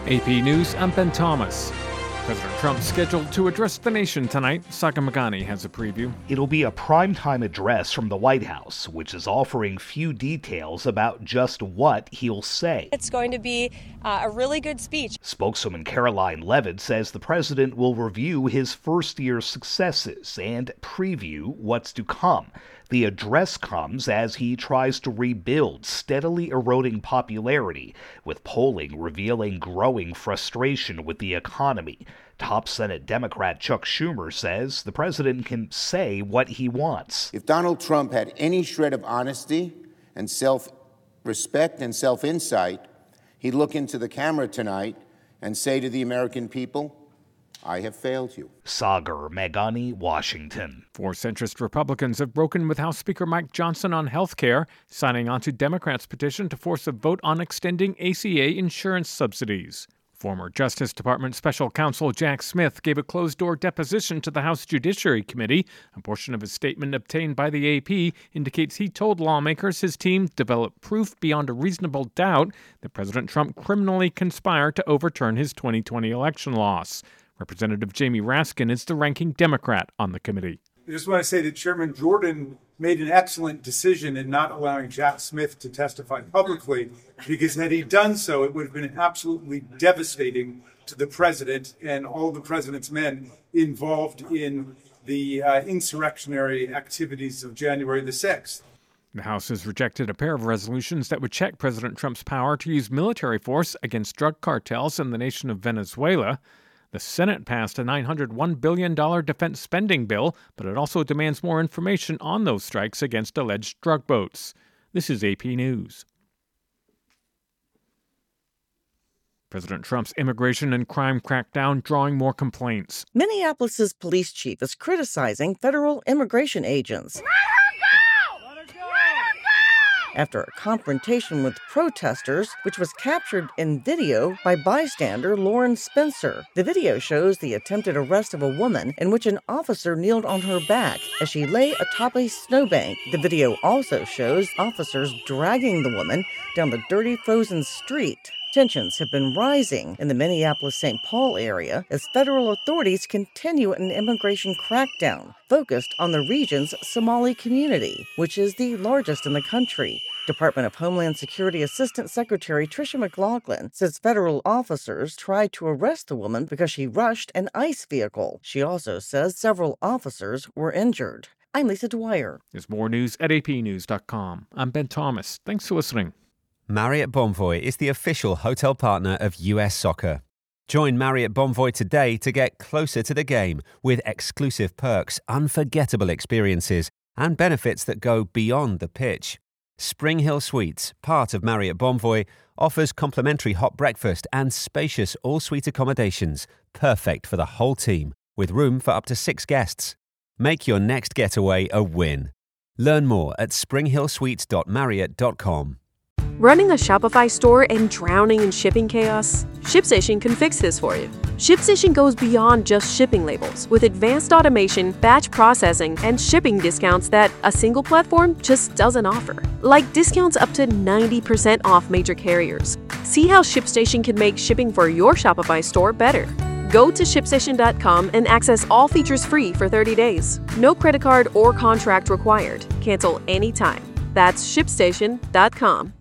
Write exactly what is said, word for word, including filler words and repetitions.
A P News, I'm Ben Thomas. President Trump scheduled to address the nation tonight. Saka Magani has a preview. It'll be a primetime address from the White House, which is offering few details about just what he'll say. It's going to be uh, a really good speech. Spokeswoman Caroline Levitt says the president will review his first-year successes and preview what's to come. The address comes as he tries to rebuild steadily eroding popularity, with polling revealing growing frustration with the economy. Top Senate Democrat Chuck Schumer says the president can say what he wants. If Donald Trump had any shred of honesty and self-respect and self-insight, he'd look into the camera tonight and say to the American people, I have failed you. Sagar Meghani, Washington. Four centrist Republicans have broken with House Speaker Mike Johnson on health care, signing on to Democrats' petition to force a vote on extending A C A insurance subsidies. Former Justice Department Special Counsel Jack Smith gave a closed-door deposition to the House Judiciary Committee. A portion of his statement obtained by the A P indicates he told lawmakers his team developed proof beyond a reasonable doubt that President Trump criminally conspired to overturn his twenty twenty election loss. Representative Jamie Raskin is the ranking Democrat on the committee. I just want to say that Chairman Jordan made an excellent decision in not allowing Jack Smith to testify publicly, because had he done so, it would have been absolutely devastating to the president and all the president's men involved in the uh, insurrectionary activities of January the sixth. The House has rejected a pair of resolutions that would check President Trump's power to use military force against drug cartels in the nation of Venezuela. The Senate passed a nine hundred one billion dollars defense spending bill, but it also demands more information on those strikes against alleged drug boats. This is A P News. President Trump's immigration and crime crackdown drawing more complaints. Minneapolis's police chief is criticizing federal immigration agents after a confrontation with protesters, which was captured in video by bystander Lauren Spencer. The video shows the attempted arrest of a woman in which an officer kneeled on her back as she lay atop a snowbank. The video also shows officers dragging the woman down the dirty, frozen street. Tensions have been rising in the Minneapolis-Saint Paul area as federal authorities continue an immigration crackdown focused on the region's Somali community, which is the largest in the country. Department of Homeland Security Assistant Secretary Tricia McLaughlin says federal officers tried to arrest the woman because she rushed an ICE vehicle. She also says several officers were injured. I'm Lisa Dwyer. There's more news at A P news dot com. I'm Ben Thomas. Thanks for listening. Marriott Bonvoy is the official hotel partner of U S Soccer. Join Marriott Bonvoy today to get closer to the game with exclusive perks, unforgettable experiences, and benefits that go beyond the pitch. Spring Hill Suites, part of Marriott Bonvoy, offers complimentary hot breakfast and spacious all-suite accommodations, perfect for the whole team, with room for up to six guests. Make your next getaway a win. Learn more at spring hill suites dot marriott dot com. Running a Shopify store and drowning in shipping chaos? ShipStation can fix this for you. ShipStation goes beyond just shipping labels with advanced automation, batch processing, and shipping discounts that a single platform just doesn't offer. Like discounts up to ninety percent off major carriers. See how ShipStation can make shipping for your Shopify store better. Go to ship station dot com and access all features free for thirty days. No credit card or contract required. Cancel anytime. That's ship station dot com.